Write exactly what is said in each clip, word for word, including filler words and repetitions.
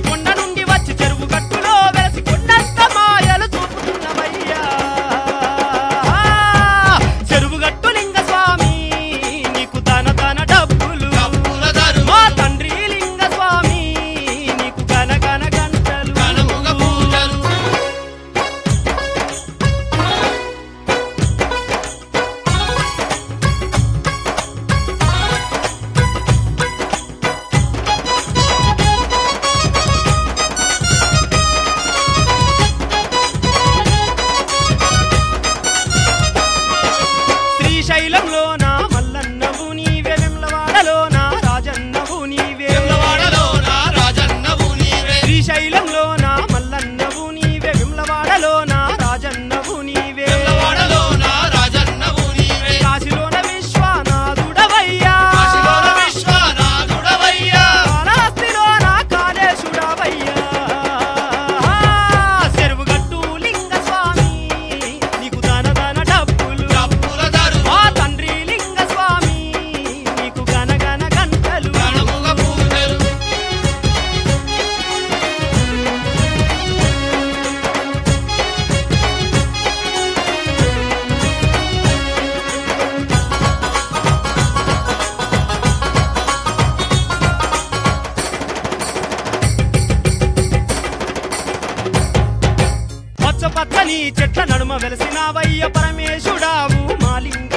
కొండ నుండి వచ్చి చెరువు గట్టులో వెలసి కొండంత మాయలు చూపుతున్నవయ్యా చెరువు గట్టు లింగ స్వామి నీకు తన తన డబ్బులు మా తండ్రి లింగ స్వామి నీకు గన గన గంటలు శ్రీశైలంలోన మల్లన్నవు నీవే వెమ్లవాడలోన రాజన్నవు నీవే శ్రీశైలంలోన మల్లన్నవు నీవే వెమ్లవాడలోన రాజన్నవు నీవే కాశీలోన విశ్వనాథుడవయ్యా కాళహస్తిలోన కాళేశుడవయ్యా చెరువుగట్టు లింగ స్వామి నీకు తన తన డబ్బులు మా తండ్రి లింగ స్వామి నీకు గన గన గంటలు పచ్చ పచ్చని చెట్ల నడుమ వెలసినావయ్య పరమేశుడావు మా లింగ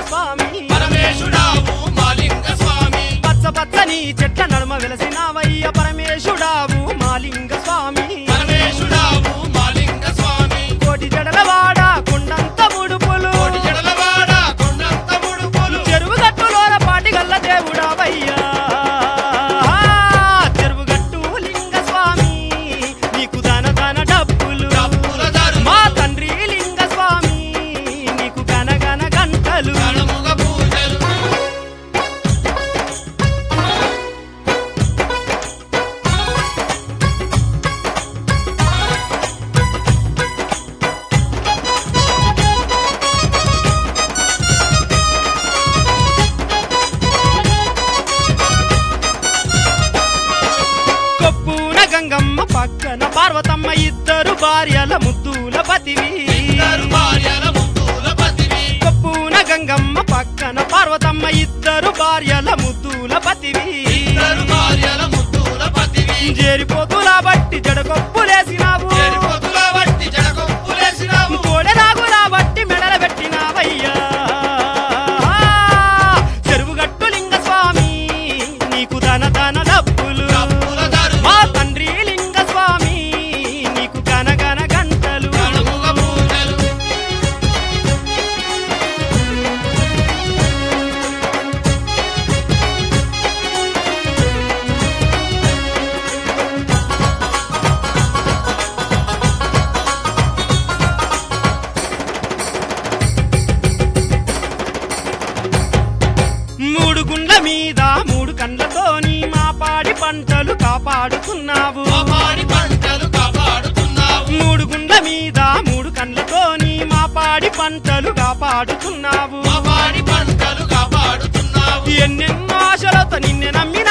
స్వామి పచ్చ పచ్చని చెట్ల నడుమ వెలసినావయ్య పరమేశుడావు మా లింగ స్వామి కోటి జడలవాడ కొండంత ముడుపులు చెరువు గట్టులోన పాటిగల్ల దేవుడావయ్యా చెరువు గట్టు లింగ స్వామి నీకు దన దన డబ్బులు మా తండ్రి లింగ స్వామి నీకు గన గన గంటలు కొప్పున గంగమ్మ పక్కన పార్వతమ్మ ఇద్దరు భార్యల ముద్దుల పతివి కొప్పున గంగమ్మ పక్కన పార్వతమ్మ ఇద్దరు భార్యల ముద్దుల పతివి జేరిపోతులా బట్టి జడకొప్పులేసినావు కోడెనాగులా బట్టి మెడల పెట్టినావయ్యా చెరువుగట్టు లింగ స్వామి నీకు దన దన డబ్బులు మా తండ్రి లింగ స్వామి నీకు గన గన గంటలు మూడు గుండ్ల మీద మూడు కండ్లతోని మా పాడి పంటలు కాపాడుతున్నావు మూడు గుండ్ల మీద మూడు కండ్లతోని మా పాడి పంటలు కాపాడుతున్నావు ఎన్నెన్నో ఆశలతో నిన్నే నమ్మి